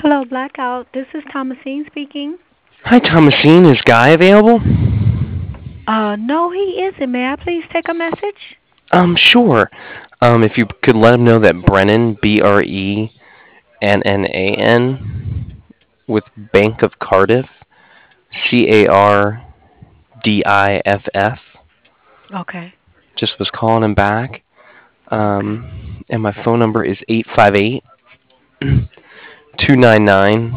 Hello, Blackout. This is Thomasine speaking. Hi, Thomasine. Is Guy available? No, he isn't. May I please take a message? Sure. If you could let him know that Brennan, Brennan, with Bank of Cardiff, Cardiff, Okay. just was calling him back. Okay. Um, and my phone number is 858 299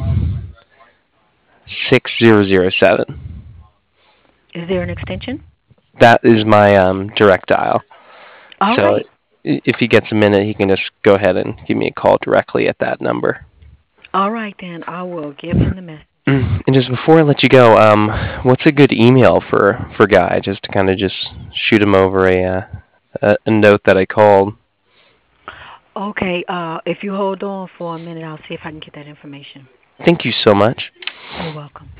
6007. Is there an extension? That is my direct dial. All So right. if he gets a minute, he can just go ahead and give me a call directly at that number. All right, then. I will give him the message. And just before I let you go, what's a good email for Guy? Just to kind of just shoot him over a note that I called. Okay. If you hold on for a minute, I'll see if I can get that information. Thank you so much. You're welcome.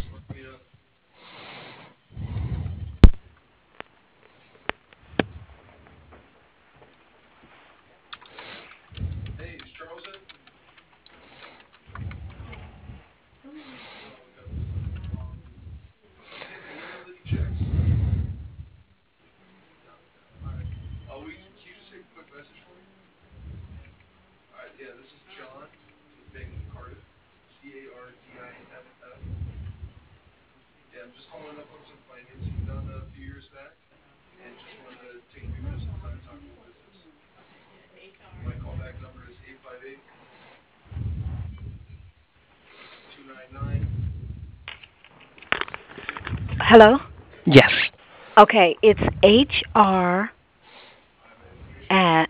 Hello? Yes. Okay. It's HR at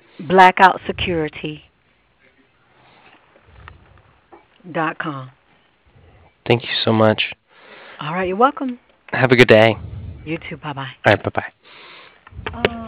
blackoutSecurity.com. Thank you so much. All right. You're welcome. Have a good day. You too. Bye bye. All right. Bye bye.